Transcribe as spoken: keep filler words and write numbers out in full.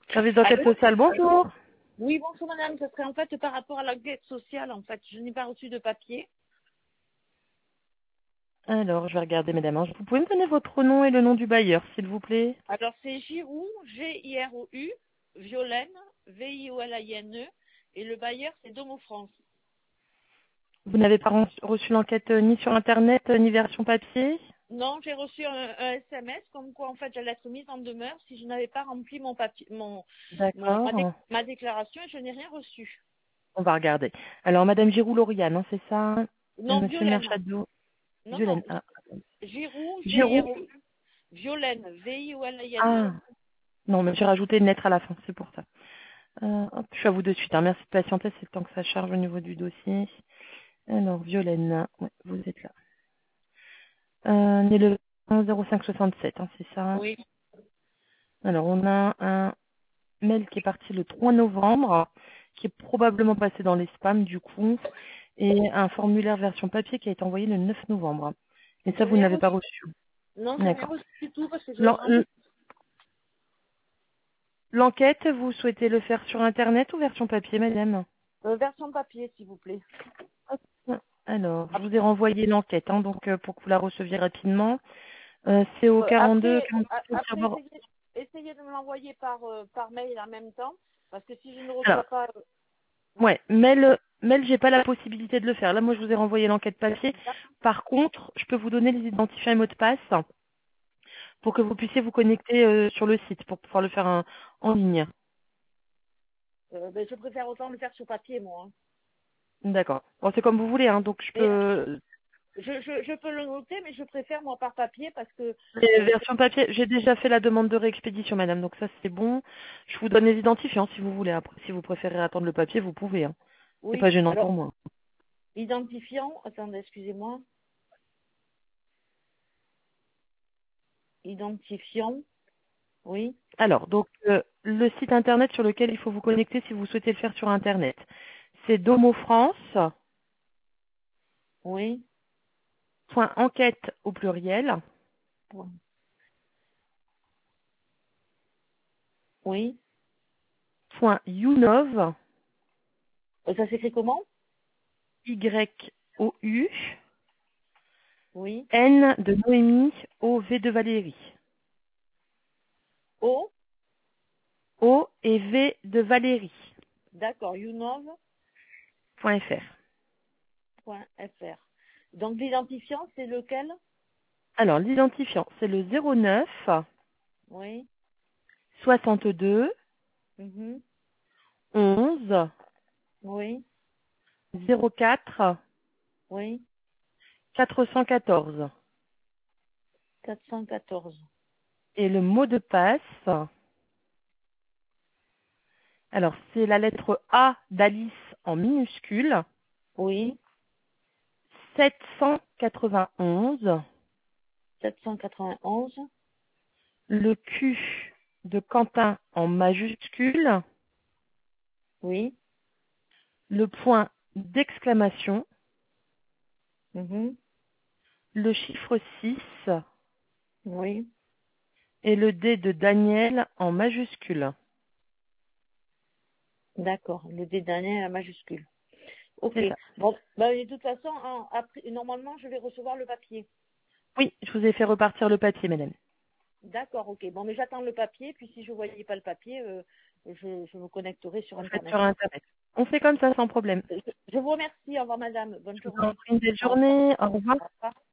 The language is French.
Service d'enquête Allô? sociale, bonjour. Oui, bonjour madame, ce serait en fait par rapport à l'enquête sociale, en fait. Je n'ai pas reçu de papier. Alors, je vais regarder, madame. hein. Vous pouvez me donner votre nom et le nom du bailleur, s'il vous plaît? Alors c'est Giroux, G I R O U, Violaine, V I O L I N E, et le bailleur c'est Domo France. Vous n'avez pas ren- reçu l'enquête euh, ni sur Internet, euh, ni version papier? Non, j'ai reçu un, un S M S comme quoi en fait j'allais être mise en demeure si je n'avais pas rempli mon papier, mon, mon ma, dé- D'accord. ma déclaration et je n'ai rien reçu. On va regarder. Alors, madame Giroux-Lauriane, hein, c'est ça? Et Non, monsieur Violaine. Merchado, Non, Violaine. non, Ah, Giroux, G I R Giroux. O U, Violaine, V I O L I N E. Ah, non, mais j'ai rajouté une lettre à la fin, c'est pour ça. Euh, hop, je suis à vous de suite. hein. Merci de patienter, c'est le temps que ça charge au niveau du dossier. Alors, Violaine, ouais, vous êtes là. Euh, né le zéro cinq soixante-sept, hein, c'est ça? Oui. Alors, on a un mail qui est parti le trois novembre, qui est probablement passé dans les spams du coup, et un formulaire version papier qui a été envoyé le neuf novembre. Et ça, J'ai vous rien n'avez pas reçu. reçu. Non, j'ai rien D'accord. reçu du tout parce que je L'en- remplis. L'enquête, vous souhaitez le faire sur Internet ou version papier, madame? Euh, version papier, s'il vous plaît. Hop. Alors, je Ap- vous ai renvoyé l'enquête, hein, donc euh, pour que vous la receviez rapidement. Euh, c'est au euh, quarante-deux, Après, quarante-six a- au après Cherbourg. essayez, essayez de me l'envoyer par, euh, par mail en même temps, parce que si je ne reçois Alors, pas... euh, oui, ouais, mail, mail, j'ai pas la possibilité de le faire. Là, moi, je vous ai renvoyé l'enquête papier. d'accord. Par contre, je peux vous donner les identifiants et mots de passe pour que vous puissiez vous connecter euh, sur le site pour pouvoir le faire en, en ligne. Euh, ben, je préfère autant le faire sur papier, moi. hein. D'accord. Bon, c'est comme vous voulez, hein, donc je Mais peux... je, je, je peux le noter, mais je préfère, moi, par papier, parce que... Les euh, versions papier, j'ai déjà fait la demande de réexpédition, madame, donc ça c'est bon. Je vous donne les identifiants si vous voulez. Après, si vous préférez attendre le papier, vous pouvez. Hein. C'est oui, pas gênant pour alors, moi. identifiant... Attendez, excusez-moi. Identifiant, oui, Alors, donc euh, le site internet sur lequel il faut vous connecter si vous souhaitez le faire sur internet, c'est domofrance.enquête oui, au pluriel, oui. point younov, Euh, Ça s'écrit comment? Y O U, Oui. N de Noémie, O V de Valérie. O, O et V de Valérie. d'accord, younov Point .fr. point F R. Donc l'identifiant, c'est lequel? Alors, l'identifiant, c'est le zéro neuf Oui. soixante-deux Mhm. onze Oui. zéro quatre Oui. quatre cent quatorze. quatre cent quatorze. Et le mot de passe, alors c'est la lettre A d'Alice en minuscule, Oui. sept cent quatre-vingt-onze, sept cent quatre-vingt-onze. le Q de Quentin en majuscule, Oui. le point d'exclamation, Mhm. le chiffre six Oui. et le D de Daniel en majuscule. D'accord. Le D dernier à majuscule. Ok. C'est ça. Bon, bah, de toute façon, en- après, normalement, je vais recevoir le papier. Oui, je vous ai fait repartir le papier, madame. D'accord, ok. Bon, mais j'attends le papier, puis si je ne voyais pas le papier, euh, je, je me connecterai sur Vous faites Internet. sur Internet. On fait comme ça sans problème. Je, je vous remercie. Au revoir, madame. Bonne Je vous en journée. prie une belle Au revoir. journée. Au revoir. Au revoir.